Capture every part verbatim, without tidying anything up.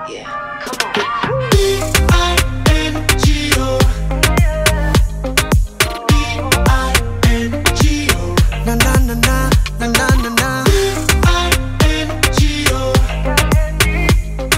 Yeah, come on. B I N G O B I N G O Na na na na, na na na na B I N G O B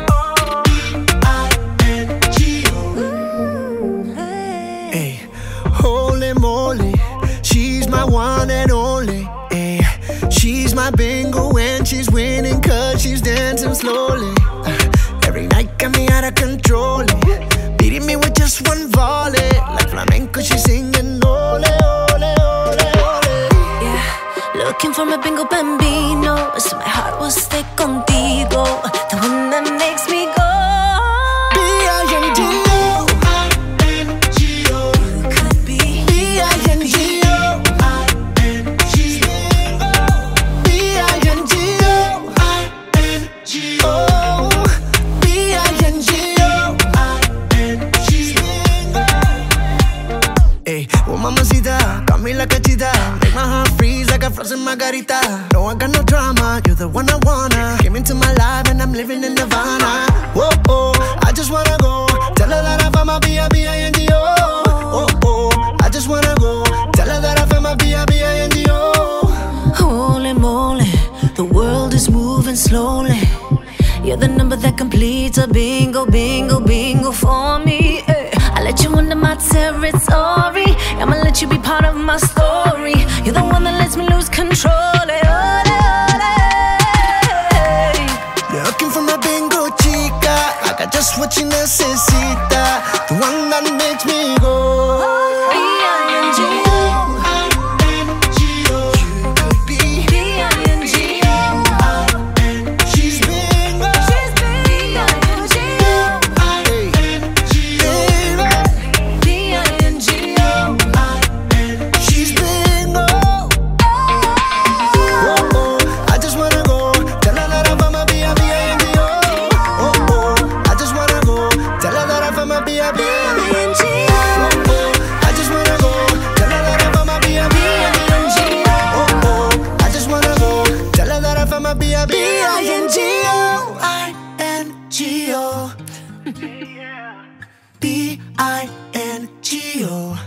I N G O Hey, holy moly, she's my one and only. Hey, she's my bingo when she's winning, cause she's dancing slowly. Every night got me out of control, beating me with just one volley. Like flamenco, she's singing ole, ole, ole, ole. Yeah, looking for my bingo bambino, so my heart will stay contigo, the one that makes me go. B I N G O B I N G O Could be B I N G O B I N G O B I N G O B I N G O B I N G O B I N G O Hey, oh mamacita, got me like a cheetah. Make my heart freeze like a frozen margarita. No, I got no drama, you're the one I wanna. Came into my life and I'm living in Nirvana. Whoa, oh, I just wanna go. Tell her that I found my B I B I N G O Oh, oh, I just wanna go. Tell her that I found my B I B I N G O holy moly, the world is moving slowly. You're the number that completes a bingo, bingo, bingo for me. eh. I let you into my territory. I'ma let you be part of my story. You're the one that lets me lose control. eh, ole, ole. You're looking for my bingo chica. I got just what you necesita. The one that makes me go B I N G O B I N G O You could be B I N G O She's bingo She's B I N G O I N G O B I N G O She's bingo Oh, oh, I just wanna go. Tell her that I found my B I B I N G O Oh, oh, I just wanna go. Tell her that I found my B I B I N G O Oh, oh, I just wanna go. Tell her that I found my B I B I N G O Oh, oh, I just wanna go. Tell her that I found my B I B I N G O I N G O B I N G O